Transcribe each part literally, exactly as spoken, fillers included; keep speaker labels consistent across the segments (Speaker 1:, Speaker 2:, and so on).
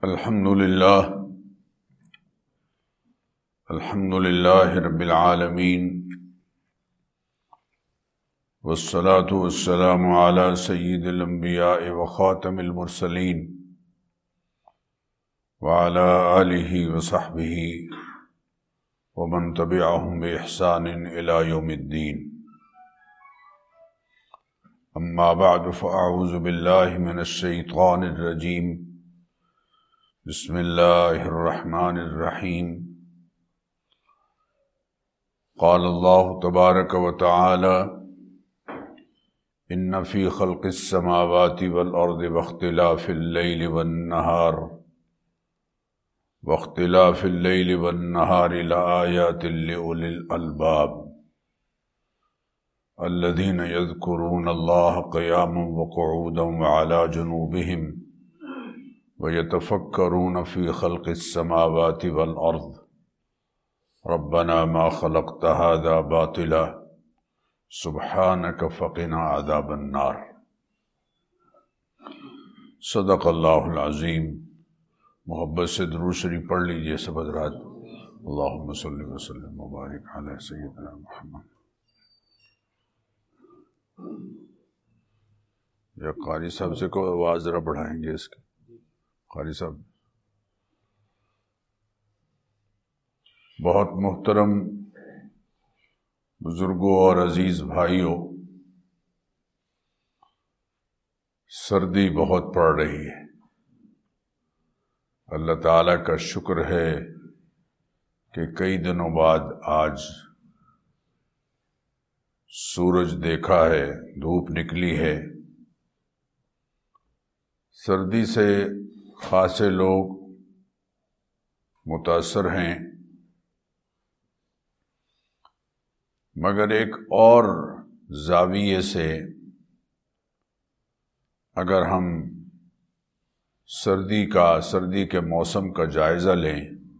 Speaker 1: الحمد للہ الحمد للہ رب العالمین والصلاة والسلام علی سید الانبیاء وخاتم المرسلین وعلی آلہ وصحبہ ومن تبعہم بإحسان الی یوم الدین. اما بعد فاعوذ باللہ من الشیطان الرجیم. بسم اللہ الرحمن الرحیم. قال اللہ تبارک و تعالی ان فی خلق السماوات والارض واختلاف اللیل والنہار واختلاف اللیل والنہار لآیات لأولی الالباب الذین یذکرون اللہ قیاما وقعودا وعلی جنوبہم وَيَتَفَكَّرُونَ فِي خَلْقِ السَّمَاوَاتِ وَالْأَرْضِ رَبَّنَا مَا خَلَقْتَ هَذَا بَاطِلًا سُبْحَانَكَ فَقِنَا عَذَابَ النَّارِ. صدق اللہ العظیم. محبت سے درود شریف پڑھ لیجئے سب حضرات. اللہم صلی وسلم وبارک علی سیدنا محمد. یا قاری صاحب سے کو آواز ذرا بڑھائیں گے اس کی. قاری صاحب. بہت محترم بزرگوں اور عزیز بھائیوں، سردی بہت پڑ رہی ہے. اللہ تعالیٰ کا شکر ہے کہ کئی دنوں بعد آج سورج دیکھا ہے، دھوپ نکلی ہے. سردی سے خاصے لوگ متاثر ہیں، مگر ایک اور زاویے سے اگر ہم سردی کا سردی کے موسم کا جائزہ لیں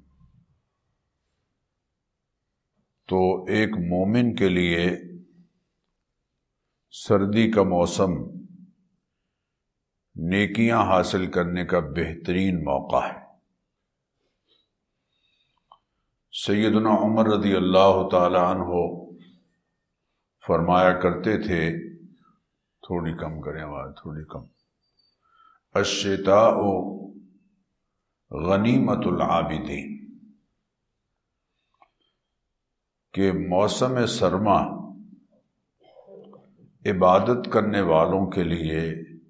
Speaker 1: تو ایک مومن کے لیے سردی کا موسم نیکیاں حاصل کرنے کا بہترین موقع ہے. سیدنا عمر رضی اللہ تعالی عنہ فرمایا کرتے تھے، تھوڑی کم کریں آواز، تھوڑی کم. الشتاء غنیمت العابدین، کہ موسم سرما عبادت کرنے والوں کے لیے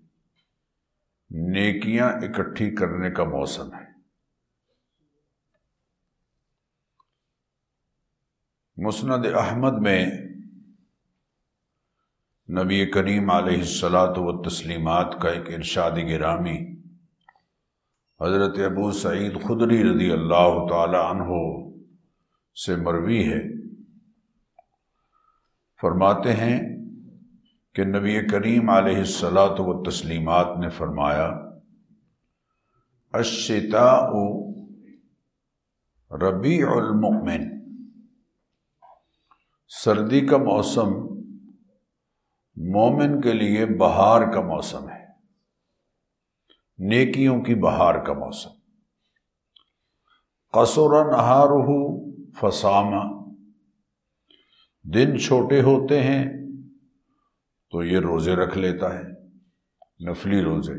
Speaker 1: نیکیاں اکٹھی کرنے کا موسم ہے. مسند احمد میں نبی کریم علیہ الصلاۃ والتسلیمات کا ایک ارشاد گرامی حضرت ابو سعید خدری رضی اللہ تعالی عنہ سے مروی ہے. فرماتے ہیں کہ نبی کریم علیہ الصلاۃ والتسلیمات نے فرمایا، الشتاء ربیع المؤمن، سردی کا موسم مومن کے لیے بہار کا موسم ہے، نیکیوں کی بہار کا موسم. قصر نہارہ فصام، دن چھوٹے ہوتے ہیں تو یہ روزے رکھ لیتا ہے، نفلی روزے.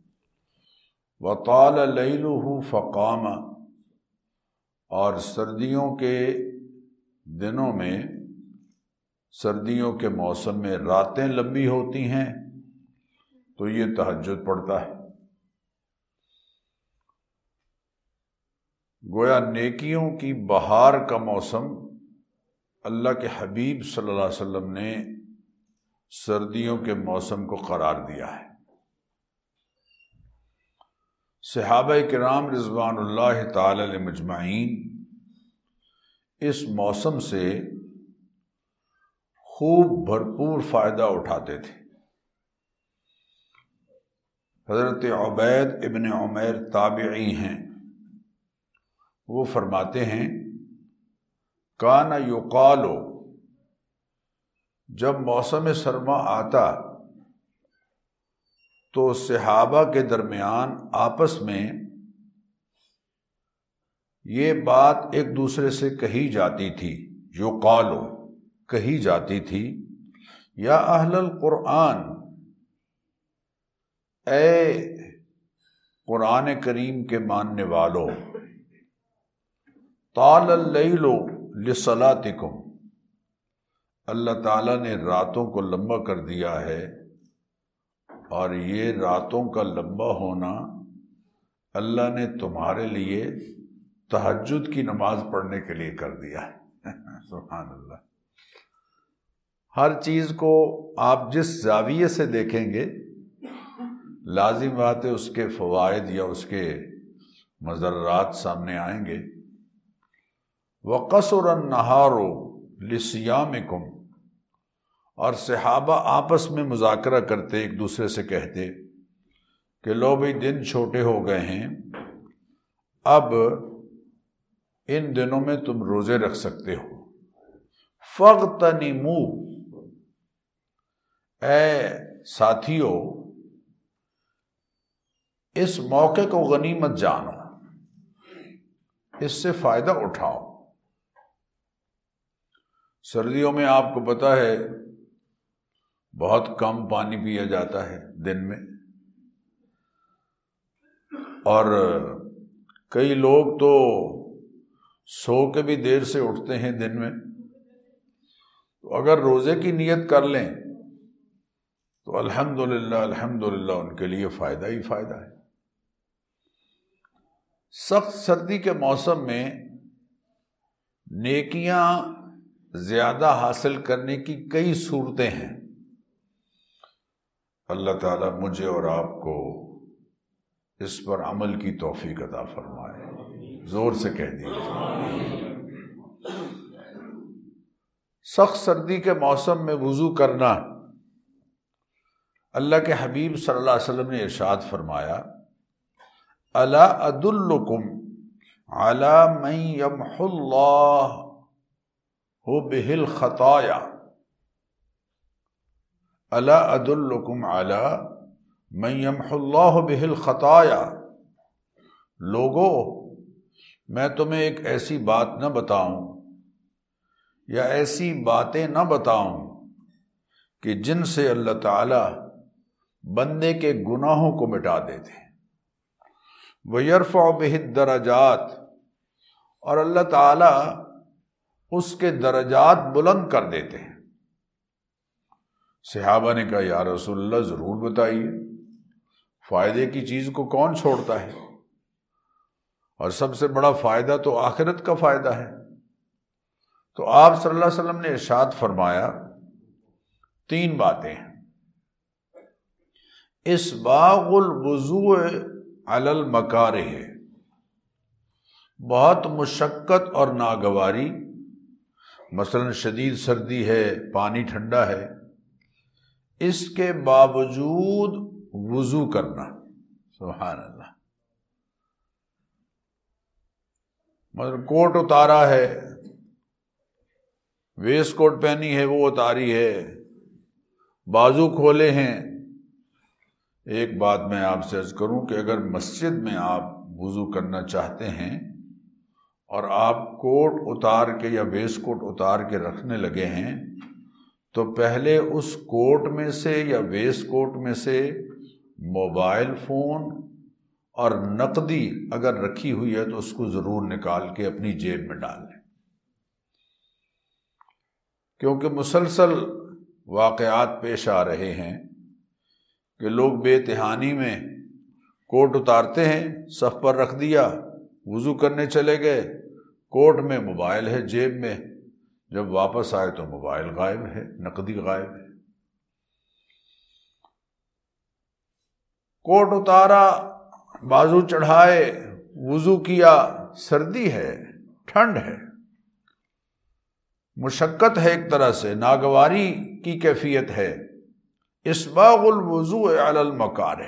Speaker 1: وطال لیلہ فقام، اور سردیوں کے دنوں میں، سردیوں کے موسم میں راتیں لمبی ہوتی ہیں تو یہ تہجد پڑھتا ہے. گویا نیکیوں کی بہار کا موسم اللہ کے حبیب صلی اللہ علیہ وسلم نے سردیوں کے موسم کو قرار دیا ہے. صحابہ کرام رضوان اللہ تعالی علیہم اجمعین اس موسم سے خوب بھرپور فائدہ اٹھاتے تھے. حضرت عبید ابن عمیر تابعی ہیں، وہ فرماتے ہیں، کان یقال، جب موسم سرما آتا تو صحابہ کے درمیان آپس میں یہ بات ایک دوسرے سے کہی جاتی تھی، یقالو کہی جاتی تھی، یا اہل القرآن، اے قرآن کریم کے ماننے والو، طال اللیل لصلاتکم، اللہ تعالیٰ نے راتوں کو لمبا کر دیا ہے، اور یہ راتوں کا لمبا ہونا اللہ نے تمہارے لیے تہجد کی نماز پڑھنے کے لیے کر دیا ہے۔ سبحان اللہ۔ ہر چیز کو آپ جس زاویے سے دیکھیں گے لازم بات ہے اس کے فوائد یا اس کے مضرات سامنے آئیں گے۔ وَقَصُرَ النَّهَارُ لِصِيَامِكُمْ، اور صحابہ آپس میں مذاکرہ کرتے، ایک دوسرے سے کہتے کہ لو بھئی دن چھوٹے ہو گئے ہیں، اب ان دنوں میں تم روزے رکھ سکتے ہو۔ فَاغْتَنِمُوا، اے ساتھیو اس موقع کو غنیمت جانو، اس سے فائدہ اٹھاؤ۔ سردیوں میں آپ کو پتہ ہے بہت کم پانی پیا جاتا ہے دن میں، اور کئی لوگ تو سو کے بھی دیر سے اٹھتے ہیں دن میں، تو اگر روزے کی نیت کر لیں تو الحمدللہ الحمدللہ ان کے لیے فائدہ ہی فائدہ ہے۔ سخت سردی کے موسم میں نیکیاں زیادہ حاصل کرنے کی کئی صورتیں ہیں۔ اللہ تعالیٰ مجھے اور آپ کو اس پر عمل کی توفیق عطا فرمائے۔ زور سے کہہ دیجیے۔ سخت سردی کے موسم میں وضو کرنا، اللہ کے حبیب صلی اللہ علیہ وسلم نے ارشاد فرمایا، الا ادلکم علی من یمحو اللہ بہ الخطایا، الا ادلکم علی من یمحو اللہ بہ الخطایا، لوگو میں تمہیں ایک ایسی بات نہ بتاؤں یا ایسی باتیں نہ بتاؤں کہ جن سے اللہ تعالی بندے کے گناہوں کو مٹا دیتے ہیں۔ وَيَرْفَعُ بِهِ الدَّرَجَاتِ، اور اللہ تعالیٰ اس کے درجات بلند کر دیتے ہیں۔ صحابہ نے کہا یا رسول اللہ ضرور بتائیے، فائدے کی چیز کو کون چھوڑتا ہے، اور سب سے بڑا فائدہ تو آخرت کا فائدہ ہے۔ تو آپ صلی اللہ علیہ وسلم نے ارشاد فرمایا تین باتیں، اسباغ الوضوء علی المکارہ، بہت مشقت اور ناگواری، مثلا شدید سردی ہے، پانی ٹھنڈا ہے، اس کے باوجود وضو کرنا۔ سبحان اللہ۔ مثلا کوٹ اتارا ہے، ویسٹ کوٹ پہنی ہے وہ اتاری ہے، بازو کھولے ہیں۔ ایک بات میں آپ سے عرض کروں کہ اگر مسجد میں آپ وضو کرنا چاہتے ہیں اور آپ کوٹ اتار کے یا ویسٹ کوٹ اتار کے رکھنے لگے ہیں، تو پہلے اس کوٹ میں سے یا ویسٹ کوٹ میں سے موبائل فون اور نقدی اگر رکھی ہوئی ہے تو اس کو ضرور نکال کے اپنی جیب میں ڈال لیں، کیونکہ مسلسل واقعات پیش آ رہے ہیں کہ لوگ بے تحانی میں کوٹ اتارتے ہیں، صف پر رکھ دیا، وضو کرنے چلے گئے، کوٹ میں موبائل ہے جیب میں، جب واپس آئے تو موبائل غائب ہے، نقدی غائب ہے۔ کوٹ اتارا، بازو چڑھائے، وضو کیا، سردی ہے، ٹھنڈ ہے، مشقت ہے، ایک طرح سے ناگواری کی کیفیت ہے۔ اسباغ الوضوء علی المکارہ،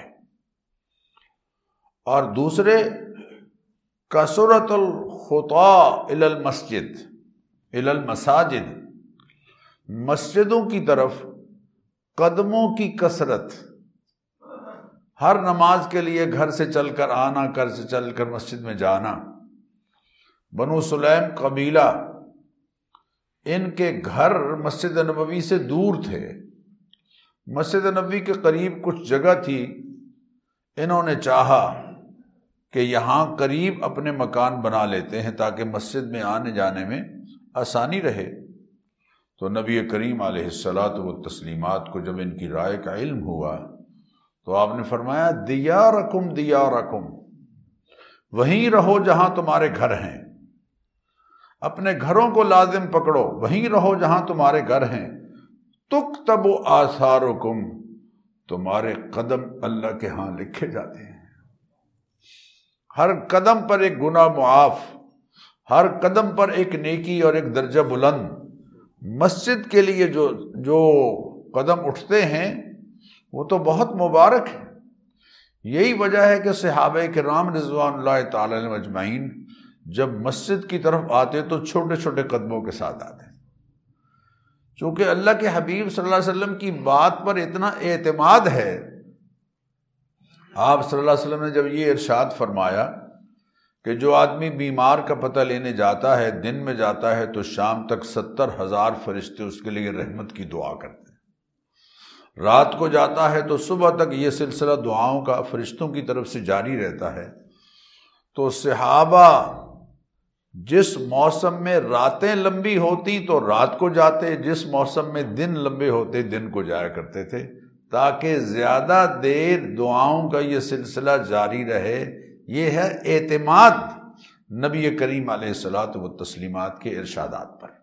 Speaker 1: اور دوسرے کثرت الخطا الی المسجد الی المساجد، مسجدوں کی طرف قدموں کی کثرت، ہر نماز کے لیے گھر سے چل کر آنا، گھر سے چل کر مسجد میں جانا، بنو سلیم قبیلہ، ان کے گھر مسجد نبوی سے دور تھے، مسجد نبوی کے قریب کچھ جگہ تھی، انہوں نے چاہا کہ یہاں قریب اپنے مکان بنا لیتے ہیں تاکہ مسجد میں آنے جانے میں آسانی رہے۔ تو نبی کریم علیہ الصلاۃ والتسلیمات کو جب ان کی رائے کا علم ہوا تو آپ نے فرمایا دیارکم دیارکم، وہیں رہو جہاں تمہارے گھر ہیں، اپنے گھروں کو لازم پکڑو، وہیں رہو جہاں تمہارے گھر ہیں، تکتب آثارکم، تمہارے قدم اللہ کے ہاں لکھے جاتے ہیں، ہر قدم پر ایک گناہ معاف، ہر قدم پر ایک نیکی اور ایک درجہ بلند۔ مسجد کے لیے جو جو قدم اٹھتے ہیں وہ تو بہت مبارک ہے۔ یہی وجہ ہے کہ صحابہ کرام رضوان اللہ تعالی علیہم اجمعین جب مسجد کی طرف آتے تو چھوٹے چھوٹے قدموں کے ساتھ آتے، چونکہ اللہ کے حبیب صلی اللہ علیہ وسلم کی بات پر اتنا اعتماد ہے۔ آپ صلی اللہ علیہ وسلم نے جب یہ ارشاد فرمایا کہ جو آدمی بیمار کا پتہ لینے جاتا ہے، دن میں جاتا ہے تو شام تک ستر ہزار فرشتے اس کے لیے رحمت کی دعا کرتے ہیں، رات کو جاتا ہے تو صبح تک یہ سلسلہ دعاؤں کا فرشتوں کی طرف سے جاری رہتا ہے۔ تو صحابہ جس موسم میں راتیں لمبی ہوتی تو رات کو جاتے، جس موسم میں دن لمبے ہوتے دن کو جایا کرتے تھے، تاکہ زیادہ دیر دعاؤں کا یہ سلسلہ جاری رہے۔ یہ ہے اعتماد نبی کریم علیہ الصلاۃ والتسلیمات کے ارشادات پر۔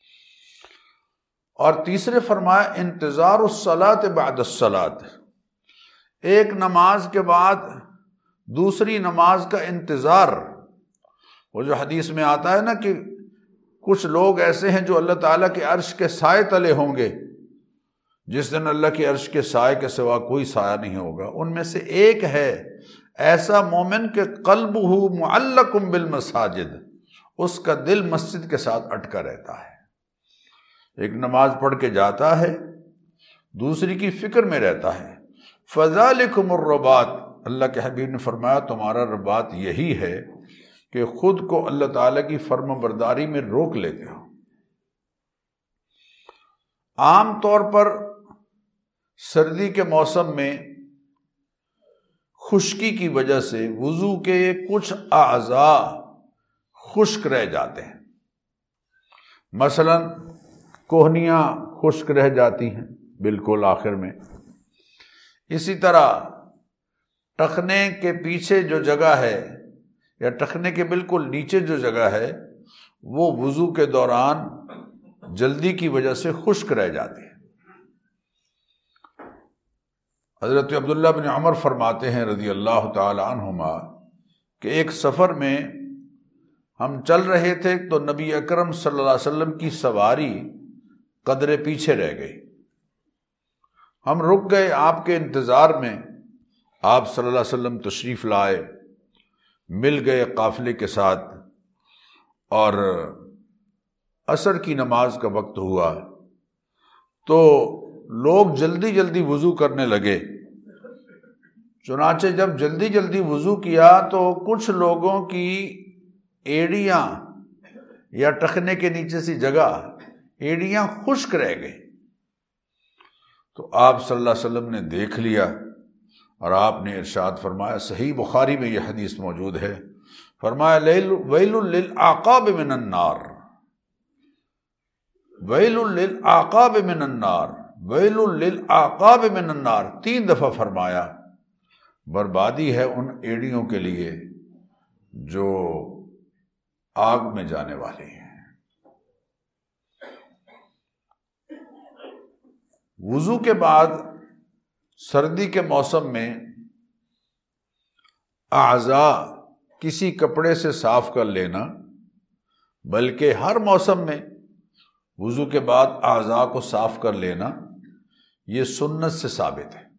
Speaker 1: اور تیسرے فرمایا انتظار الصلاۃ بعد الصلاۃ، ایک نماز کے بعد دوسری نماز کا انتظار۔ وہ جو حدیث میں آتا ہے نا کہ کچھ لوگ ایسے ہیں جو اللہ تعالیٰ کے عرش کے سائے تلے ہوں گے، جس دن اللہ کے عرش کے سائے کے سوا کوئی سایہ نہیں ہوگا، ان میں سے ایک ہے ایسا مومن کہ قلبہ معلق بالمساجد، اس کا دل مسجد کے ساتھ اٹکا رہتا ہے، ایک نماز پڑھ کے جاتا ہے دوسری کی فکر میں رہتا ہے۔ فذالکم الرباط، اللہ کے حبیب نے فرمایا تمہارا رباط یہی ہے کہ خود کو اللہ تعالیٰ کی فرما برداری میں روک لیتے ہو۔ عام طور پر سردی کے موسم میں خشکی کی وجہ سے وضو کے کچھ اعضاء خشک رہ جاتے ہیں، مثلا کوہنیاں خشک رہ جاتی ہیں بالکل آخر میں، اسی طرح ٹخنے کے پیچھے جو جگہ ہے یا ٹخنے کے بالکل نیچے جو جگہ ہے وہ وضو کے دوران جلدی کی وجہ سے خشک رہ جاتی ہے۔ حضرت عبداللہ بن عمر فرماتے ہیں رضی اللہ تعالی عنہما کہ ایک سفر میں ہم چل رہے تھے تو نبی اکرم صلی اللہ علیہ وسلم کی سواری قدرے پیچھے رہ گئی، ہم رک گئے آپ کے انتظار میں، آپ صلی اللہ علیہ وسلم تشریف لائے، مل گئے قافلے کے ساتھ، اور عصر کی نماز کا وقت ہوا تو لوگ جلدی جلدی وضو کرنے لگے۔ چنانچہ جب جلدی جلدی وضو کیا تو کچھ لوگوں کی ایڑیاں یا ٹخنے کے نیچے سی جگہ ایڑیاں خشک رہ گئی، تو آپ صلی اللہ علیہ وسلم نے دیکھ لیا اور آپ نے ارشاد فرمایا، صحیح بخاری میں یہ حدیث موجود ہے، فرمایا ویل للعقاب من النار، ویل للعقاب من النار، ویل للعقاب من النار، تین دفعہ فرمایا، بربادی ہے ان ایڑیوں کے لیے جو آگ میں جانے والی ہیں۔ وضو کے بعد سردی کے موسم میں اعضاء کسی کپڑے سے صاف کر لینا، بلکہ ہر موسم میں وضو کے بعد اعضاء کو صاف کر لینا یہ سنت سے ثابت ہے۔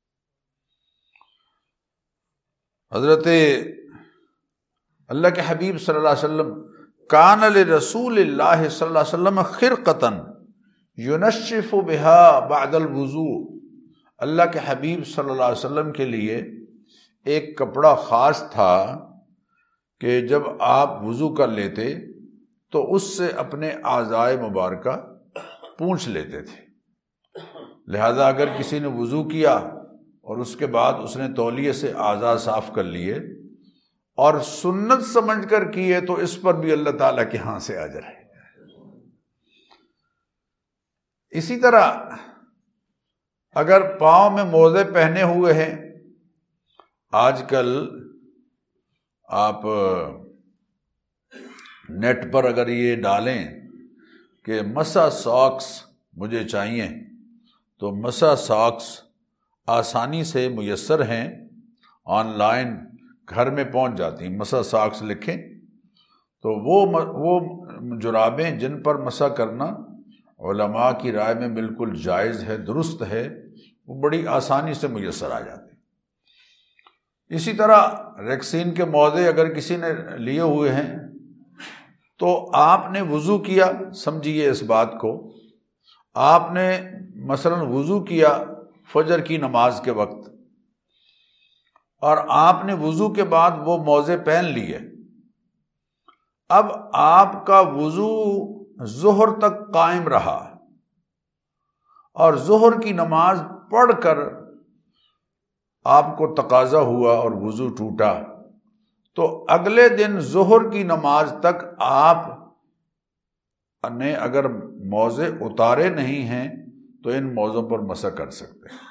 Speaker 1: حضرت اللہ کے حبیب صلی اللہ علیہ وسلم کان لرسول اللہ صلی اللہ علیہ وسلم خرقۃ ینشف بها بعد الوضوء، اللہ کے حبیب صلی اللہ علیہ وسلم کے لیے ایک کپڑا خاص تھا کہ جب آپ وضو کر لیتے تو اس سے اپنے اعضائے مبارکہ پونچھ لیتے تھے۔ لہذا اگر کسی نے وضو کیا اور اس کے بعد اس نے تولیے سے اعضاء صاف کر لیے اور سنت سمجھ کر کیے تو اس پر بھی اللہ تعالیٰ کے ہاں سے اجر ہے۔ اسی طرح اگر پاؤں میں موزے پہنے ہوئے ہیں، آج کل آپ نیٹ پر اگر یہ ڈالیں کہ مسا ساکس مجھے چاہیے تو مسا ساکس آسانی سے میسر ہیں، آن لائن گھر میں پہنچ جاتی ہیں۔ مسا ساکس لکھیں تو وہ وہ جرابیں جن پر مسا کرنا علماء کی رائے میں بالکل جائز ہے، درست ہے، وہ بڑی آسانی سے میسر آ جاتے ہیں۔ اسی طرح ریکسین کے موزے اگر کسی نے لیے ہوئے ہیں تو آپ نے وضو کیا، سمجھیے اس بات کو، آپ نے مثلا وضو کیا فجر کی نماز کے وقت اور آپ نے وضو کے بعد وہ موزے پہن لیے، اب آپ کا وضو ظہر تک قائم رہا اور ظہر کی نماز پڑھ کر آپ کو تقاضا ہوا اور وضو ٹوٹا تو اگلے دن ظہر کی نماز تک آپ نے اگر موزے اتارے نہیں ہیں تو ان موزوں پر مسح کر سکتے ہیں۔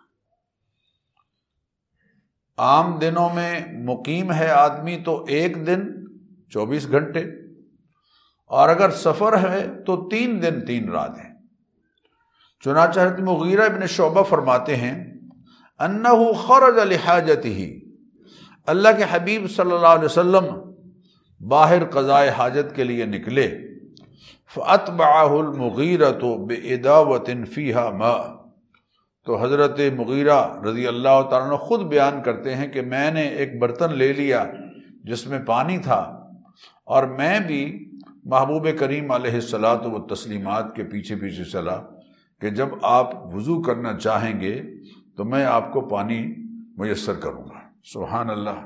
Speaker 1: عام دنوں میں مقیم ہے آدمی تو ایک دن چوبیس گھنٹے، اور اگر سفر ہے تو تین دن تین رات ہیں۔ چنانچہ حضرت مغیرہ ابن شعبہ فرماتے ہیں انہ خرج لحاجتہ، اللہ کے حبیب صلی اللہ علیہ وسلم باہر قضائے حاجت کے لیے نکلے، فاتبعہ المغیرۃ بإداوۃ فیہا ماء، تو حضرت مغیرہ رضی اللہ تعالیٰ عنہ خود بیان کرتے ہیں کہ میں نے ایک برتن لے لیا جس میں پانی تھا اور میں بھی محبوب کریم علیہ الصلاۃ والتسلیمات کے پیچھے پیچھے چلا کہ جب آپ وضو کرنا چاہیں گے تو میں آپ کو پانی میسر کروں گا۔ سبحان اللہ۔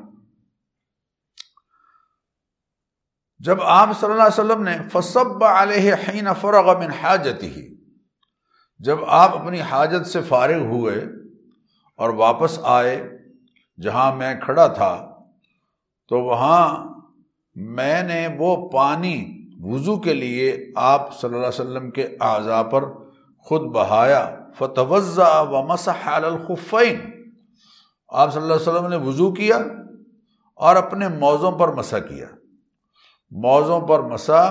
Speaker 1: جب آپ صلی اللہ علیہ وسلم نے فصب علیہ حین فرغ من حاجتہ، جب آپ اپنی حاجت سے فارغ ہوئے اور واپس آئے جہاں میں کھڑا تھا تو وہاں میں نے وہ پانی وضو کے لیے آپ صلی اللہ علیہ وسلم کے اعضاء پر خود بہایا، فتوضأ ومسح علی الخفین، آپ صلی اللہ علیہ وسلم نے وضو کیا اور اپنے موزوں پر مسح کیا۔ موزوں پر مسح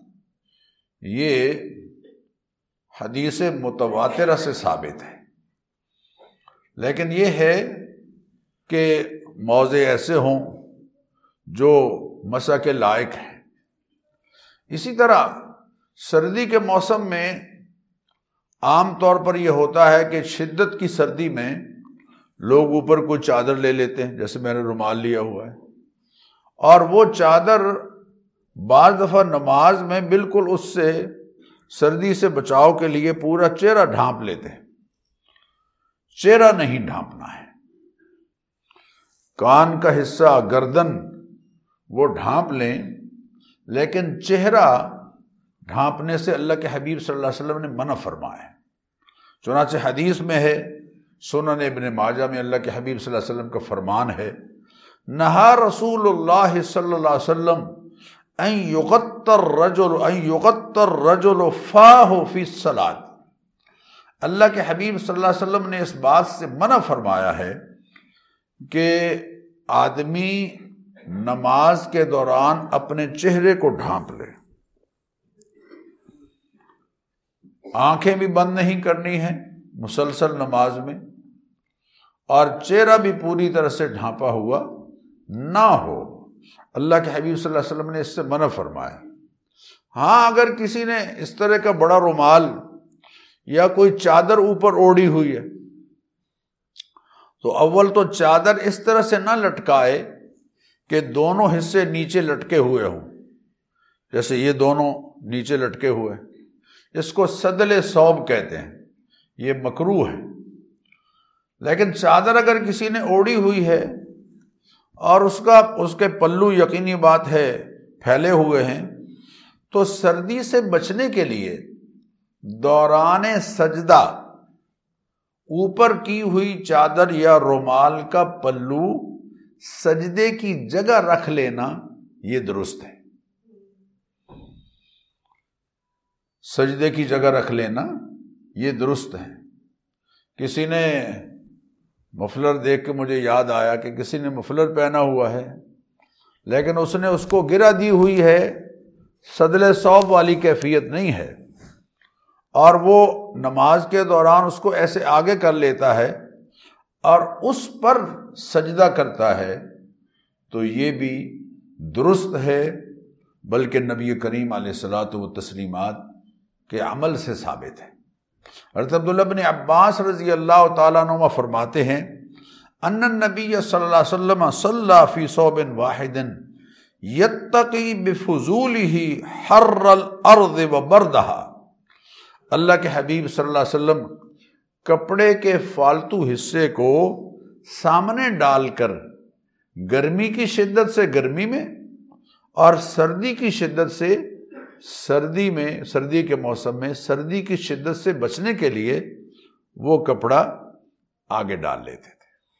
Speaker 1: یہ حدیث متواترہ سے ثابت ہے، لیکن یہ ہے کہ موزے ایسے ہوں جو مسح کے لائق ہیں۔ اسی طرح سردی کے موسم میں عام طور پر یہ ہوتا ہے کہ شدت کی سردی میں لوگ اوپر کوئی چادر لے لیتے ہیں، جیسے میں نے رومال لیا ہوا ہے، اور وہ چادر بعض دفعہ نماز میں بالکل اس سے سردی سے بچاؤ کے لیے پورا چہرہ ڈھانپ لیتے ہیں۔ چہرہ نہیں ڈھانپنا ہے، کان کا حصہ، گردن وہ ڈھانپ لیں، لیکن چہرہ ڈھانپنے سے اللہ کے حبیب صلی اللہ علیہ وسلم نے منع فرمایا ہے۔ چنانچہ حدیث میں ہے، سنن ابن ماجہ میں اللہ کے حبیب صلی اللہ علیہ وسلم کا فرمان ہے، نہا رسول اللہ صلی اللہ علیہ وسلم ان یغطی الرجل ان یغطی الرجل فاہ فی الصلاۃ، اللہ کے حبیب صلی اللہ علیہ وسلم نے اس بات سے منع فرمایا ہے کہ آدمی نماز کے دوران اپنے چہرے کو ڈھانپ لے، آنکھیں بھی بند نہیں کرنی ہیں مسلسل نماز میں، اور چہرہ بھی پوری طرح سے ڈھانپا ہوا نہ ہو۔ اللہ کے حبیب صلی اللہ علیہ وسلم نے اس سے منع فرمایا۔ ہاں اگر کسی نے اس طرح کا بڑا رومال یا کوئی چادر اوپر اوڑھی ہوئی ہے تو اول تو چادر اس طرح سے نہ لٹکائے کہ دونوں حصے نیچے لٹکے ہوئے ہوں، جیسے یہ دونوں نیچے لٹکے ہوئے، اس کو سدل ثوب کہتے ہیں، یہ مکروہ ہے۔ لیکن چادر اگر کسی نے اوڑھی ہوئی ہے اور اس کا اس کے پلو یقینی بات ہے پھیلے ہوئے ہیں، تو سردی سے بچنے کے لیے دوران سجدہ اوپر کی ہوئی چادر یا رومال کا پلو سجدے کی جگہ رکھ لینا یہ درست ہے۔ سجدے کی جگہ رکھ لینا یہ درست ہے۔ کسی نے مفلر دیکھ کے مجھے یاد آیا کہ کسی نے مفلر پہنا ہوا ہے لیکن اس نے اس کو گرہ دی ہوئی ہے، سدل صوب والی کیفیت نہیں ہے، اور وہ نماز کے دوران اس کو ایسے آگے کر لیتا ہے اور اس پر سجدہ کرتا ہے، تو یہ بھی درست ہے، بلکہ نبی کریم علیہ الصلاۃ والتسلیمات کے عمل سے ثابت ہے۔ حضرت عبداللہ بن عباس رضی اللہ تعالیٰ عنہ فرماتے ہیں ان النبی صلی اللہ علیہ وسلم صلی فی ثوب واحد یتقی بفضولہ حر الارض وبردہا، اللہ کے حبیب صلی اللہ علیہ وسلم کپڑے کے فالتو حصے کو سامنے ڈال کر گرمی کی شدت سے گرمی میں اور سردی کی شدت سے سردی میں سردی کے موسم میں سردی کی شدت سے بچنے کے لیے وہ کپڑا آگے ڈال لیتے تھے۔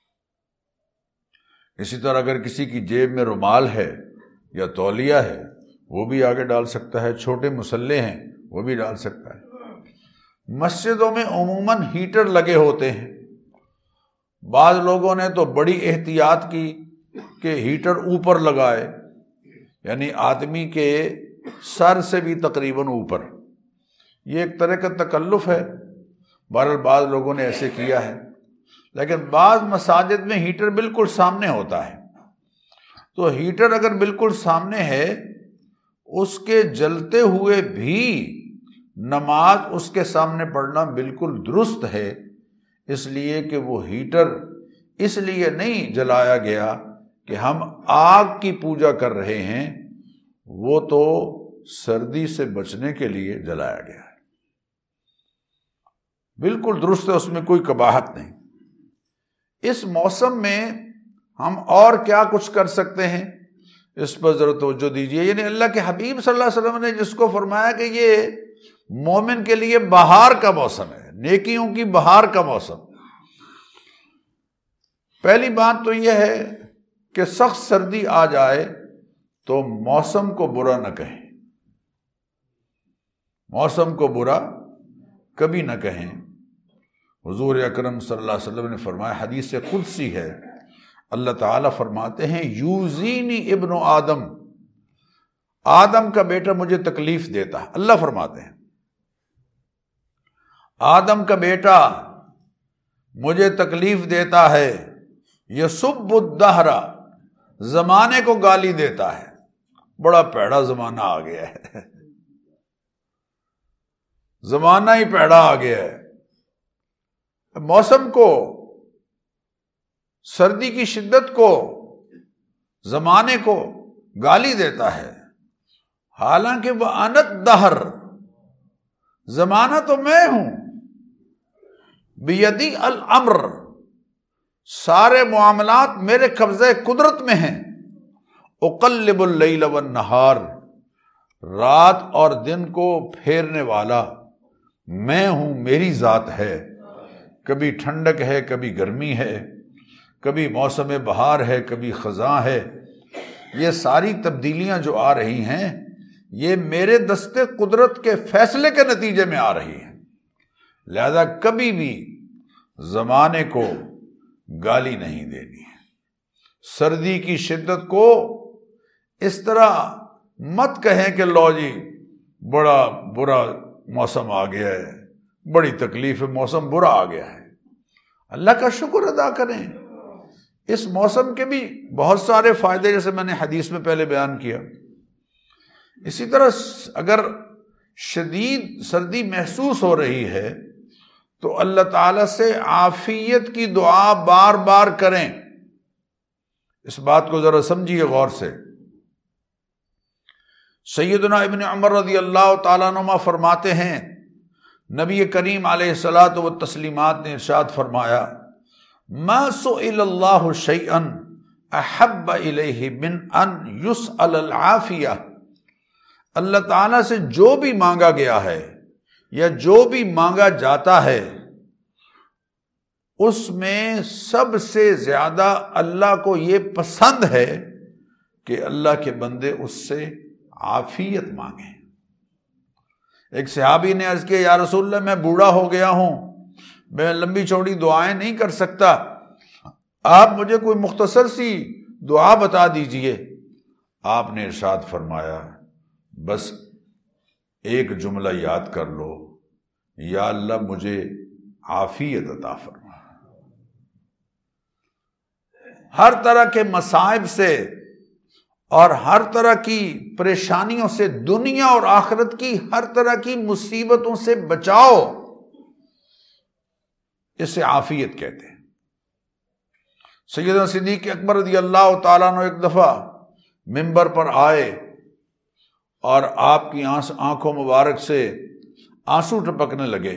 Speaker 1: اسی طرح اگر کسی کی جیب میں رومال ہے یا تولیہ ہے وہ بھی آگے ڈال سکتا ہے، چھوٹے مسلح ہیں وہ بھی ڈال سکتا ہے۔ مسجدوں میں عموماً ہیٹر لگے ہوتے ہیں، بعض لوگوں نے تو بڑی احتیاط کی کہ ہیٹر اوپر لگائے، یعنی آدمی کے سر سے بھی تقریباً اوپر، یہ ایک طرح کا تکلف ہے، بہرحال بعض لوگوں نے ایسے کیا ہے، لیکن بعض مساجد میں ہیٹر بالکل سامنے ہوتا ہے، تو ہیٹر اگر بالکل سامنے ہے اس کے جلتے ہوئے بھی نماز اس کے سامنے پڑھنا بالکل درست ہے، اس لیے کہ وہ ہیٹر اس لیے نہیں جلایا گیا کہ ہم آگ کی پوجا کر رہے ہیں، وہ تو سردی سے بچنے کے لیے جلایا گیا ہے، بالکل درست ہے، اس میں کوئی قباحت نہیں۔ اس موسم میں ہم اور کیا کچھ کر سکتے ہیں اس پر ذرا توجہ دیجیے۔ یعنی اللہ کے حبیب صلی اللہ علیہ وسلم نے جس کو فرمایا کہ یہ مومن کے لیے بہار کا موسم ہے، نیکیوں کی بہار کا موسم، پہلی بات تو یہ ہے کہ سخت سردی آ جائے تو موسم کو برا نہ کہیں، موسم کو برا کبھی نہ کہیں۔ حضور اکرم صلی اللہ علیہ وسلم نے فرمایا، حدیث قدسی ہے، اللہ تعالیٰ فرماتے ہیں یوزینی ابن آدم، آدم کا بیٹا مجھے تکلیف دیتا ہے، اللہ فرماتے ہیں آدم کا بیٹا مجھے تکلیف دیتا ہے، یسب الدہر، زمانے کو گالی دیتا ہے، بڑا پیڑا زمانہ آ گیا ہے، زمانہ ہی پیڑا آ گیا ہے، موسم کو، سردی کی شدت کو، زمانے کو گالی دیتا ہے، حالانکہ وہ انت دہر، زمانہ تو میں ہوں، بیدی الامر، سارے معاملات میرے قبضے قدرت میں ہیں، اقلب اللیل والنہار، رات اور دن کو پھیرنے والا میں ہوں، میری ذات ہے، کبھی ٹھنڈک ہے کبھی گرمی ہے، کبھی موسم بہار ہے کبھی خزاں ہے، یہ ساری تبدیلیاں جو آ رہی ہیں یہ میرے دستے قدرت کے فیصلے کے نتیجے میں آ رہی ہیں، لہذا کبھی بھی زمانے کو گالی نہیں دینی ہے۔ سردی کی شدت کو اس طرح مت کہیں کہ لو جی بڑا برا موسم آ گیا ہے، بڑی تکلیف ہے، موسم برا آ گیا ہے، اللہ کا شکر ادا کریں۔ اس موسم کے بھی بہت سارے فائدے، جیسے میں نے حدیث میں پہلے بیان کیا۔ اسی طرح اگر شدید سردی محسوس ہو رہی ہے تو اللہ تعالیٰ سے عافیت کی دعا بار بار کریں، اس بات کو ذرا سمجھیے غور سے۔ سیدنا ابن عمر رضی اللہ تعالیٰ عنہ فرماتے ہیں، نبی کریم علیہ الصلاۃ والتسلیمات نے ارشاد فرمایا، ما سئل اللہ شیئا احب الیہ من ان یسأل العافیہ، اللہ تعالیٰ سے جو بھی مانگا گیا ہے یا جو بھی مانگا جاتا ہے اس میں سب سے زیادہ اللہ کو یہ پسند ہے کہ اللہ کے بندے اس سے عافیت مانگیں۔ ایک صحابی نے عرض کیا یا رسول اللہ میں بوڑھا ہو گیا ہوں، میں لمبی چوڑی دعائیں نہیں کر سکتا، آپ مجھے کوئی مختصر سی دعا بتا دیجئے۔ آپ نے ارشاد فرمایا بس ایک جملہ یاد کر لو، یا اللہ مجھے عافیت عطا فرما۔ ہر طرح کے مصائب سے اور ہر طرح کی پریشانیوں سے، دنیا اور آخرت کی ہر طرح کی مصیبتوں سے بچاؤ، اسے عافیت کہتے ہیں۔ سیدنا صدیق اکبر رضی اللہ تعالیٰ عنہ ایک دفعہ منبر پر آئے اور آپ کی آنکھوں مبارک سے آنسو ٹپکنے لگے،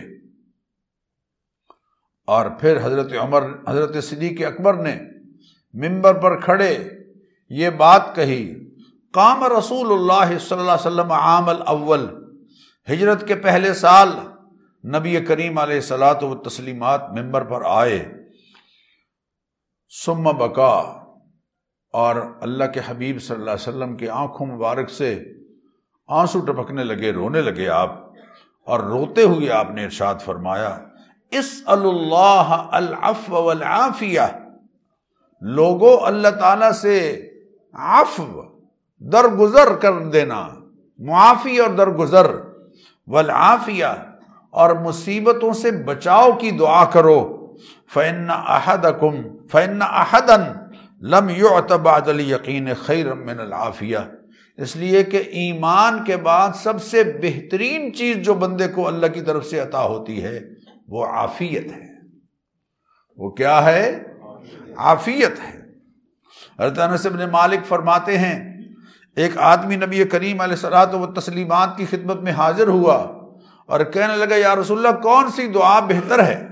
Speaker 1: اور پھر حضرت عمر حضرت صدیق اکبر نے منبر پر کھڑے یہ بات کہی، قام رسول اللہ صلی اللہ علیہ وسلم عام الاول، ہجرت کے پہلے سال نبی کریم علیہ الصلاۃ والتسلیمات منبر پر آئے، ثم بکا، اور اللہ کے حبیب صلی اللہ علیہ وسلم کی آنکھوں مبارک سے آنسو ٹپکنے لگے، رونے لگے آپ، اور روتے ہوئے آپ نے ارشاد فرمایا اسأل اللہ العفو والعافیہ، لوگو اللہ تعالیٰ سے عفو درگزر کر دینا، معافی اور درگزر، والعافیہ اور مصیبتوں سے بچاؤ کی دعا کرو، فإن أحدكم فإن أحدا لم يعط بعد اليقین خیرا من العافیہ، اس لیے کہ ایمان کے بعد سب سے بہترین چیز جو بندے کو اللہ کی طرف سے عطا ہوتی ہے وہ عافیت ہے۔ وہ کیا ہے؟ عافیت ہے۔ حضرت انس بن مالک فرماتے ہیں ایک آدمی نبی کریم علیہ الصلوۃ والتسلیمات کی خدمت میں حاضر ہوا اور کہنے لگا یا رسول اللہ کون سی دعا بہتر ہے؟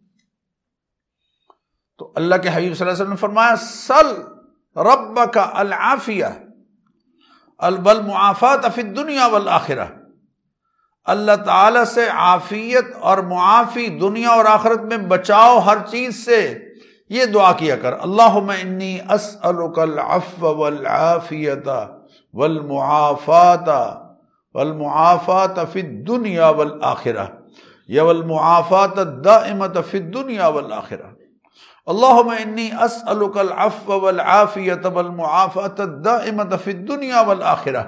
Speaker 1: تو اللہ کے حبیب صلی اللہ علیہ وسلم نے فرمایا سل ربک العافیہ والمعافات فی الدنیا والآخرہ، اللہ تعالی سے عافیت اور معافی دنیا اور آخرت میں بچاؤ ہر چیز سے، یہ دعا کیا کر، اللہم انی اسألک العفو والعافیت والمعافات والمعافات فی الدنیا والآخرہ، یا والمعافات الدائمۃ فی الدنیا والآخرہ، اللہم انی اسألک العفو والعافیت والمعافات الدائمۃ فی الدنیا والآخرہ،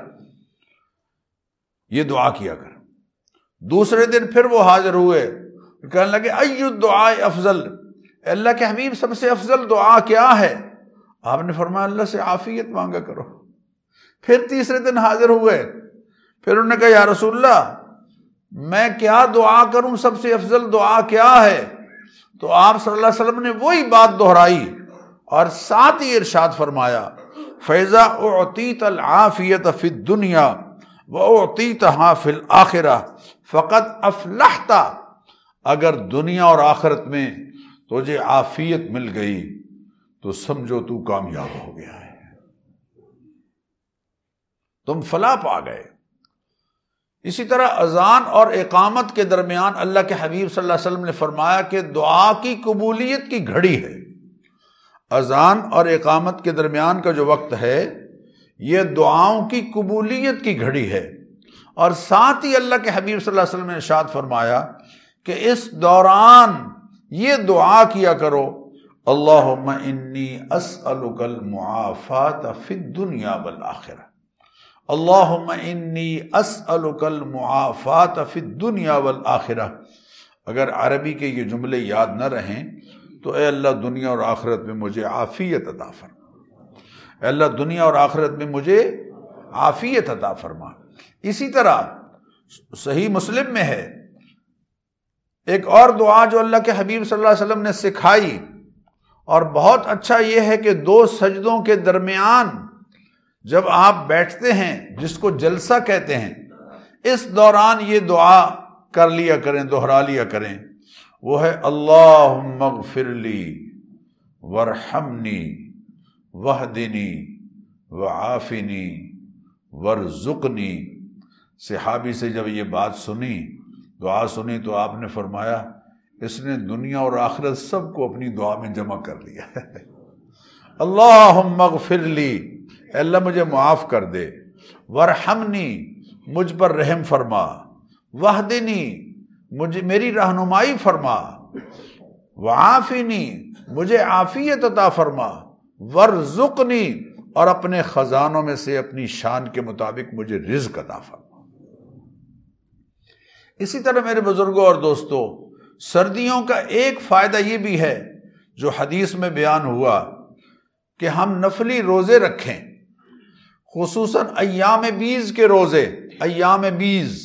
Speaker 1: یہ دعا کیا کر۔ دوسرے دن پھر وہ حاضر ہوئے، کہنے لگے ای الدعاء افضل، اللہ کے حبیب سب سے افضل دعا کیا ہے؟ آپ نے فرمایا اللہ سے عافیت مانگا کرو۔ پھر تیسرے دن حاضر ہوئے، پھر انہوں نے کہا یا رسول اللہ میں کیا دعا کروں، سب سے افضل دعا کیا ہے؟ تو آپ صلی اللہ علیہ وسلم نے وہی بات دہرائی اور ساتھ ہی ارشاد فرمایا فَإِذَا أُعْطِيتَ الْعَافِيَةَ فِي الدُّنْيَا وَأُعْطِيتَهَا فِي الْآخِرَةِ فَقَدْ أَفْلَحْتَ، اگر دنیا اور آخرت میں تجھے عافیت مل گئی تو سمجھو تو کامیاب ہو گیا ہے، تم فلاح پا گئے۔ اسی طرح اذان اور اقامت کے درمیان اللہ کے حبیب صلی اللہ علیہ وسلم نے فرمایا کہ دعا کی قبولیت کی گھڑی ہے۔ اذان اور اقامت کے درمیان کا جو وقت ہے یہ دعاؤں کی قبولیت کی گھڑی ہے، اور ساتھ ہی اللہ کے حبیب صلی اللہ علیہ وسلم نے ارشاد فرمایا کہ اس دوران یہ دعا کیا کرو اللہم انی اسألک المعافات فی الدنیا والآخرہ، اللہم انی اسألک المعافات فی الدنیا والآخرہ۔ اگر عربی کے یہ جملے یاد نہ رہیں تو اے اللہ دنیا اور آخرت میں مجھے عافیت عطا فرما، اے اللہ دنیا اور آخرت میں مجھے عافیت عطا فرما۔ اسی طرح صحیح مسلم میں ہے ایک اور دعا جو اللہ کے حبیب صلی اللہ علیہ وسلم نے سکھائی، اور بہت اچھا یہ ہے کہ دو سجدوں کے درمیان جب آپ بیٹھتے ہیں جس کو جلسہ کہتے ہیں، اس دوران یہ دعا کر لیا کریں، دہرا لیا کریں، وہ ہے اللہم اغفر لی وارحمنی وحدنی وعافنی ورزقنی۔ صحابی سے جب یہ بات سنی، دعا سنی، تو آپ نے فرمایا اس نے دنیا اور آخرت سب کو اپنی دعا میں جمع کر لیا ہے۔ اللہم اغفر لی، اے اللہ مجھے معاف کر دے، ورحمنی، مجھ پر رحم فرما، وحدنی، مجھے میری رہنمائی فرما، وعافنی، مجھے عافیت عطا فرما، ورزقنی، اور اپنے خزانوں میں سے اپنی شان کے مطابق مجھے رزق عطا فرما۔ اسی طرح میرے بزرگوں اور دوستو، سردیوں کا ایک فائدہ یہ بھی ہے جو حدیث میں بیان ہوا کہ ہم نفلی روزے رکھیں، خصوصاً ایام بیز کے روزے۔ ایام بیز،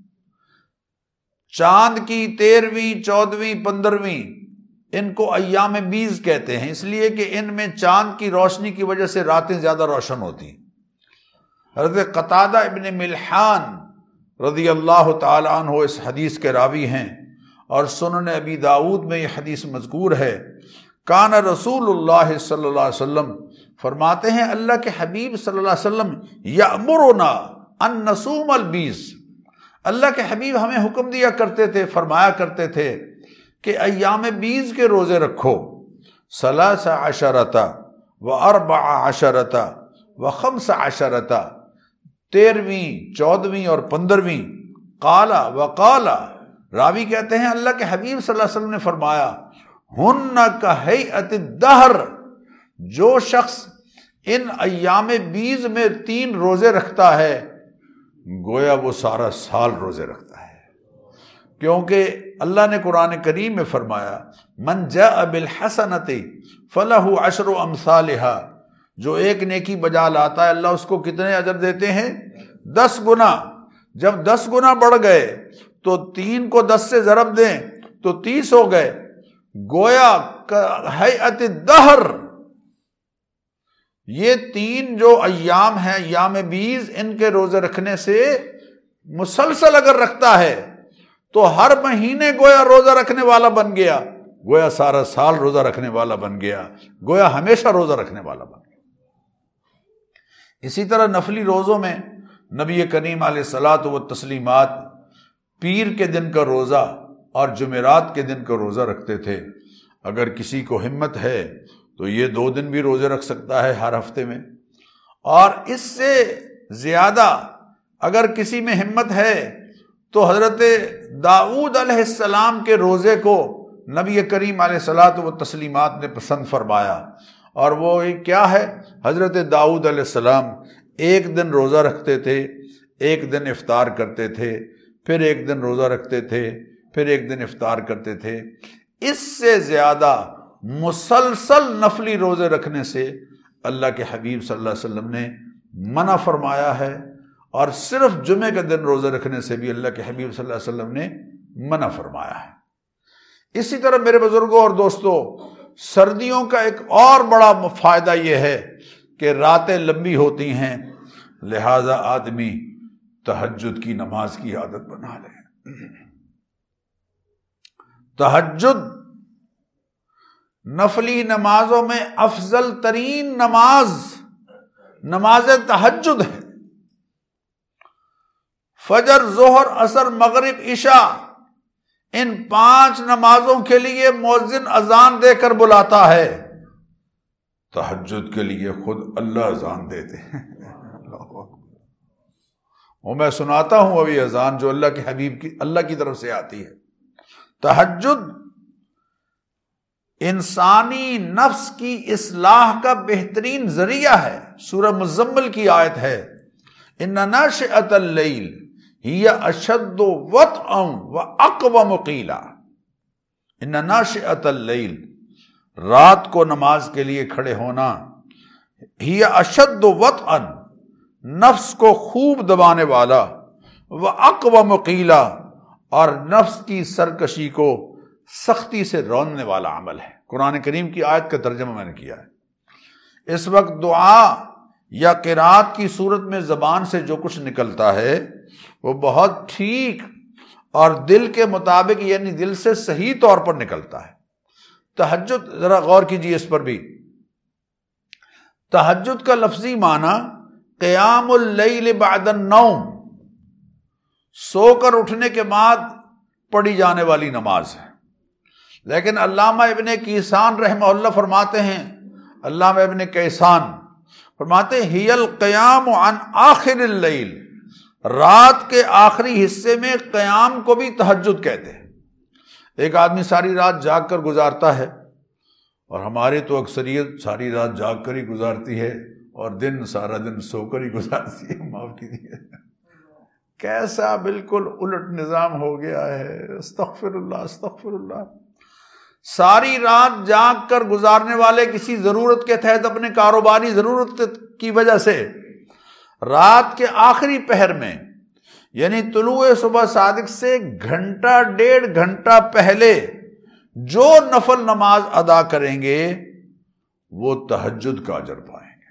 Speaker 1: چاند کی تیرہویں، چودہویں، پندرہویں، ان کو ایام بیز کہتے ہیں، اس لیے کہ ان میں چاند کی روشنی کی وجہ سے راتیں زیادہ روشن ہوتی ہیں۔ حضرت قتادہ ابن ملحان رضی اللہ تعالی عنہ اس حدیث کے راوی ہیں، اور سنن ابی داؤد میں یہ حدیث مذکور ہے۔ کان رسول اللہ صلی اللہ علیہ وسلم، فرماتے ہیں اللہ کے حبیب صلی اللہ علیہ وسلم، یأمرنا ان نصوم البیز، اللہ کے حبیب ہمیں حکم دیا کرتے تھے، فرمایا کرتے تھے کہ ایام بیز کے روزے رکھو، ثلاث عشرۃ و اربع عشرۃ و خمس عشرۃ، تیرہویں، چودہویں اور پندرہویں۔ قال وقال، راوی کہتے ہیں اللہ کے حبیب صلی اللہ علیہ وسلم نے فرمایا، ہن کہیئۃ الدہر، جو شخص ان ایام بیز میں تین روزے رکھتا ہے گویا وہ سارا سال روزے رکھتا ہے، کیونکہ اللہ نے قرآن کریم میں فرمایا من جاء بالحسنۃ فلہ عشر امثالھا، جو ایک نیکی بجا لاتا ہے اللہ اس کو کتنے اجر دیتے ہیں؟ دس گنا۔ جب دس گنا بڑھ گئے تو تین کو دس سے ضرب دیں تو تیس ہو گئے، گویا ہیئت الدہر۔ یہ تین جو ایام ہیں، ایام بیز، ان کے روزے رکھنے سے مسلسل اگر رکھتا ہے تو ہر مہینے گویا روزہ رکھنے والا بن گیا، گویا سارا سال روزہ رکھنے والا بن گیا، گویا ہمیشہ روزہ رکھنے والا بن گیا۔ اسی طرح نفلی روزوں میں نبی کریم علیہ الصلاۃ والتسلیمات پیر کے دن کا روزہ اور جمعرات کے دن کا روزہ رکھتے تھے۔ اگر کسی کو ہمت ہے تو یہ دو دن بھی روزے رکھ سکتا ہے ہر ہفتے میں، اور اس سے زیادہ اگر کسی میں ہمت ہے تو حضرت داؤد علیہ السلام کے روزے کو نبی کریم علیہ الصلاۃ والتسلیمات نے پسند فرمایا، اور وہ کیا ہے؟ حضرت داؤد علیہ السلام ایک دن روزہ رکھتے تھے، ایک دن افطار کرتے تھے، پھر ایک دن روزہ رکھتے تھے، پھر ایک دن افطار کرتے تھے۔ اس سے زیادہ مسلسل نفلی روزے رکھنے سے اللہ کے حبیب صلی اللہ علیہ وسلم نے منع فرمایا ہے، اور صرف جمعے کے دن روزے رکھنے سے بھی اللہ کے حبیب صلی اللہ علیہ وسلم نے منع فرمایا ہے۔ اسی طرح میرے بزرگوں اور دوستو، سردیوں کا ایک اور بڑا فائدہ یہ ہے کہ راتیں لمبی ہوتی ہیں، لہذا آدمی تہجد کی نماز کی عادت بنا لے۔ تہجد نفلی نمازوں میں افضل ترین نماز نماز تہجد ہے۔ فجر، ظہر، عصر، مغرب، عشاء، ان پانچ نمازوں کے لیے مؤذن اذان دے کر بلاتا ہے، تہجد کے لیے خود اللہ اذان دیتے ہیں۔ وہ میں سناتا ہوں ابھی اذان جو اللہ کے حبیب کی اللہ کی طرف سے آتی ہے۔ تہجد انسانی نفس کی اصلاح کا بہترین ذریعہ ہے۔ سورہ مزمل کی آیت ہے، ان ناشئۃ اللیل ہی اشد وطئا واقوم قیلا۔ ان ناشئۃ اللیل، رات کو نماز کے لیے کھڑے ہونا، ہی اشد وطئا، نفس کو خوب دبانے والا، واقوم قیلا، اور نفس کی سرکشی کو سختی سے روننے والا عمل ہے۔ قرآن کریم کی آیت کا ترجمہ میں نے کیا ہے۔ اس وقت دعا یا قرات کی صورت میں زبان سے جو کچھ نکلتا ہے وہ بہت ٹھیک اور دل کے مطابق، یعنی دل سے صحیح طور پر نکلتا ہے۔ تہجد، ذرا غور کیجیے اس پر بھی، تہجد کا لفظی معنی قیام اللیل بعد النوم، سو کر اٹھنے کے بعد پڑھی جانے والی نماز ہے۔ لیکن علامہ ابن کیسان رحمہ اللہ فرماتے ہیں، علامہ ابن کیسان فرماتے ہیں ہی القیام عن آخر اللیل، رات کے آخری حصے میں قیام کو بھی تہجد کہتے ہیں۔ ایک آدمی ساری رات جاگ کر گزارتا ہے، اور ہماری تو اکثریت ساری رات جاگ کر ہی گزارتی ہے اور دن سارا دن سو کر ہی گزارتی ہے، معاف کیجیے، کیسا بالکل الٹ نظام ہو گیا ہے۔ استغفر اللہ استغفر اللہ۔ ساری رات جاگ کر گزارنے والے کسی ضرورت کے تحت، اپنے کاروباری ضرورت کی وجہ سے، رات کے آخری پہر میں یعنی طلوع صبح صادق سے گھنٹہ ڈیڑھ گھنٹہ پہلے جو نفل نماز ادا کریں گے وہ تہجد کا اجر پائیں گے۔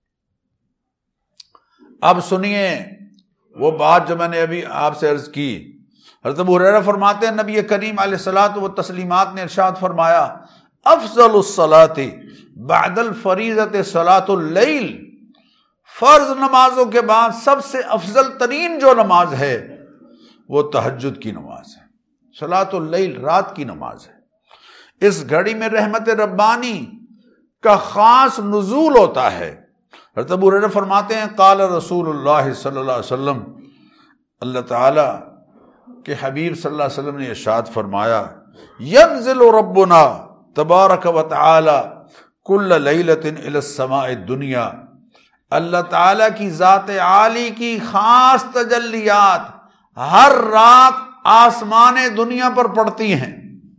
Speaker 1: اب سنیے وہ بات جو میں نے ابھی آپ سے عرض کی۔ حضرت ابو ہریرہ فرماتے ہیں نبی کریم علیہ الصلوۃ والتسلیمات نے ارشاد فرمایا افضل الصلاۃ بعد الفریضۃ صلاۃ اللیل، فرض نمازوں کے بعد سب سے افضل ترین جو نماز ہے وہ تہجد کی نماز ہے، صلاۃ اللیل، رات کی نماز ہے۔ اس گھڑی میں رحمت ربانی کا خاص نزول ہوتا ہے۔ حضرت ابو ہریرہ فرماتے ہیں قال رسول اللہ صلی اللہ علیہ وسلم، اللہ تعالی کہ حبیب صلی اللہ علیہ وسلم نے ارشاد فرمایا ینزل ربنا تبارک و تعالی کل لیلۃ الی السماء الدنیا، اللہ تعالیٰ کی ذات عالی کی خاص تجلیات ہر رات آسمان دنیا پر پڑتی ہیں۔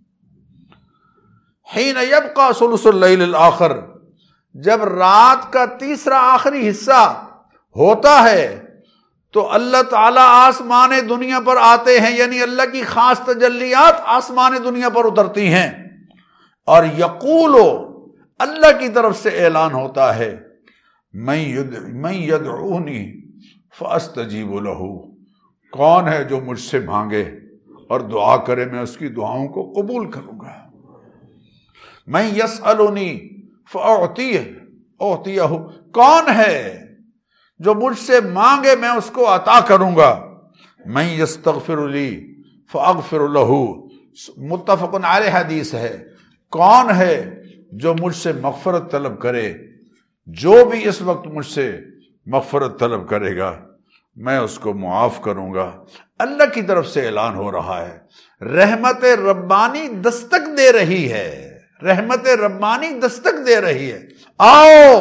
Speaker 1: حین یبقى ثلث اللیل الآخر، جب رات کا تیسرا آخری حصہ ہوتا ہے تو اللہ تعالیٰ آسمان دنیا پر آتے ہیں، یعنی اللہ کی خاص تجلیات آسمان دنیا پر اترتی ہیں، اور یقولو، اللہ کی طرف سے اعلان ہوتا ہے من یدعونی فاستجیب لہ، کون ہے جو مجھ سے مانگے اور دعا کرے میں اس کی دعاؤں کو قبول کروں گا۔ من یسألنی فاعطیہ اعطیہ، کون ہے جو مجھ سے مانگے میں اس کو عطا کروں گا۔ من یستغفر لی فاغفر لہ، متفق علیہ حدیث ہے، کون ہے جو مجھ سے مغفرت طلب کرے، جو بھی اس وقت مجھ سے مغفرت طلب کرے گا میں اس کو معاف کروں گا۔ اللہ کی طرف سے اعلان ہو رہا ہے، رحمت ربانی دستک دے رہی ہے، رحمت ربانی دستک دے رہی ہے، آؤ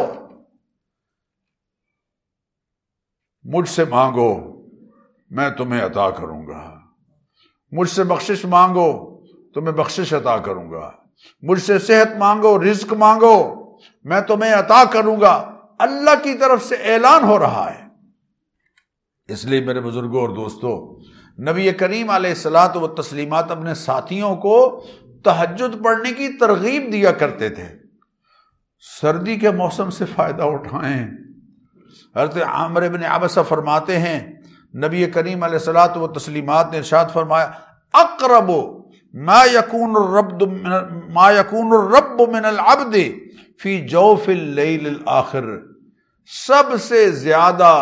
Speaker 1: مجھ سے مانگو میں تمہیں عطا کروں گا، مجھ سے بخشش مانگو تمہیں بخشش عطا کروں گا، مجھ سے صحت مانگو، رزق مانگو میں تمہیں عطا کروں گا۔ اللہ کی طرف سے اعلان ہو رہا ہے۔ اس لیے میرے بزرگوں اور دوستو، نبی کریم علیہ الصلوۃ والتسلیمات اپنے ساتھیوں کو تہجد پڑھنے کی ترغیب دیا کرتے تھے۔ سردی کے موسم سے فائدہ اٹھائیں۔ حضرت عامر بن عبسہ فرماتے ہیں نبی کریم علیہ الصلوۃ والتسلیمات نے ارشاد فرمایا اقرب ما یکون الرب ما یکون الرب من العبد فی جوف اللیل الآخر، سب سے زیادہ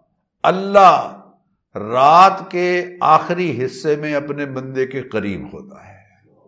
Speaker 1: اللہ رات کے آخری حصے میں اپنے بندے کے قریب ہوتا ہے۔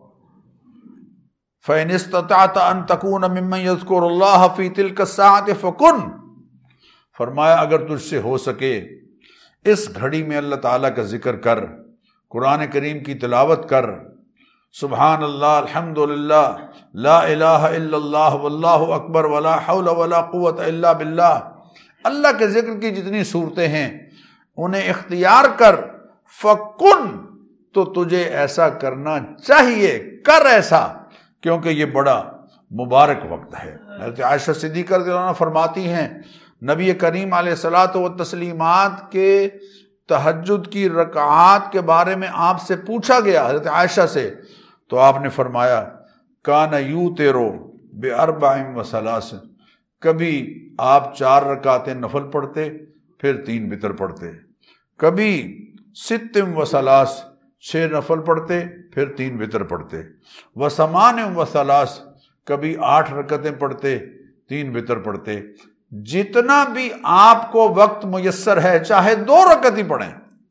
Speaker 1: فَإِنِ اسْتَطَعْتَ أَن تَكُونَ مِمَّن يَذْكُرُ اللَّهَ فِي تِلْكَ السَّاعَةِ فَكُن، فرمایا اگر تجھ سے ہو سکے اس گھڑی میں اللہ تعالیٰ کا ذکر کر، قرآن کریم کی تلاوت کر، سبحان اللہ، الحمدللہ، لا الہ الا اللہ، واللہ اکبر، ولا حول ولا قوت الا باللہ، اللہ کے ذکر کی جتنی صورتیں ہیں انہیں اختیار کر، فکن، تو تجھے ایسا کرنا چاہیے، کر ایسا، کیونکہ یہ بڑا مبارک وقت ہے۔ حضرت عائشہ صدیقہ رضی اللہ عنہا فرماتی ہیں نبی کریم علیہ الصلوۃ والتسلیمات کے تہجد کی رکعات کے بارے میں آپ سے پوچھا گیا، حضرت عائشہ سے، تو آپ نے فرمایا کان یوترو باربع وثلاث، کبھی آپ چار رکعتیں نفل پڑھتے پھر تین وتر پڑھتے، کبھی ست وثلاث، چھ نفل پڑھتے پھر تین وتر پڑھتے، وثمان وثلاث، کبھی آٹھ رکعتیں پڑھتے تین وتر پڑھتے۔ جتنا بھی آپ کو وقت میسر ہے چاہے دو رکعت ہی پڑھیں.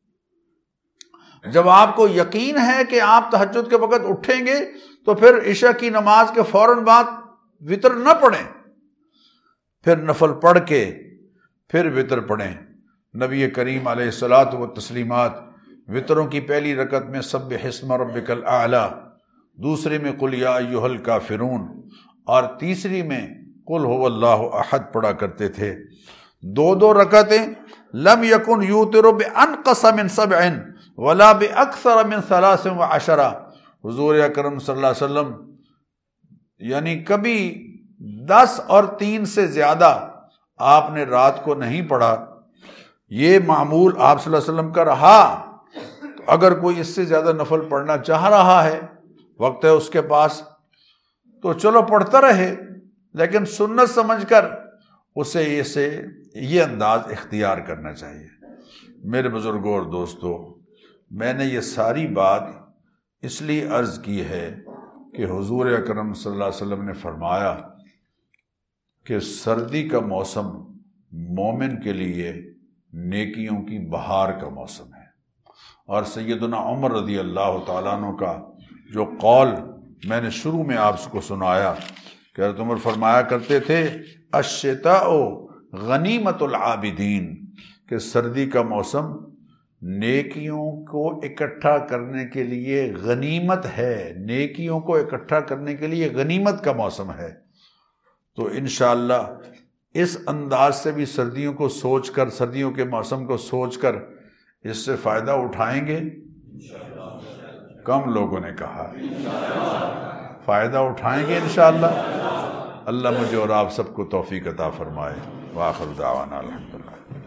Speaker 1: جب آپ کو یقین ہے کہ آپ تہجد کے وقت اٹھیں گے تو پھر عشاء کی نماز کے فوراً بعد وطر نہ پڑھیں، پھر نفل پڑھ کے پھر وطر پڑھیں. نبی کریم علیہ الصلاۃ والتسلیمات وطروں کی پہلی رکعت میں سبح اسم ربک الاعلی، دوسری میں قل یا ایھا الکافرون، اور تیسری میں قل ھو اللہ احد پڑھا کرتے تھے. دو دو رکعتیں. لم یکن یوتر بانقص من سبع ولا باکثر من ثلاث وعشرہ. حضور اکرم صلی اللہ علیہ وسلم یعنی کبھی دس اور تین سے زیادہ آپ نے رات کو نہیں پڑھا. یہ معمول آپ صلی اللہ علیہ وسلم کا رہا. تو اگر کوئی اس سے زیادہ نفل پڑھنا چاہ رہا ہے، وقت ہے اس کے پاس، تو چلو پڑھتا رہے، لیکن سنت سمجھ کر اسے اسے یہ انداز اختیار کرنا چاہیے. میرے بزرگوں اور دوستو، میں نے یہ ساری بات اس لیے عرض کی ہے کہ حضور اکرم صلی اللہ علیہ وسلم نے فرمایا کہ سردی کا موسم مومن کے لیے نیکیوں کی بہار کا موسم ہے. اور سیدنا عمر رضی اللہ تعالیٰ عنہ کا جو قول میں نے شروع میں آپ کو سنایا کہ حضرت عمر فرمایا کرتے تھے الشتاء غنیمت العابدین، کہ سردی کا موسم نیکیوں کو اکٹھا کرنے کے لیے غنیمت ہے، نیکیوں کو اکٹھا کرنے کے لیے غنیمت کا موسم ہے. تو انشاءاللہ اس انداز سے بھی سردیوں کو سوچ کر، سردیوں کے موسم کو سوچ کر اس سے فائدہ اٹھائیں گے. کم لوگوں نے کہا فائدہ اٹھائیں گے انشاءاللہ. اللہ مجھے اور آپ سب کو توفیق عطا فرمائے. وآخر دعوانا الحمدللہ.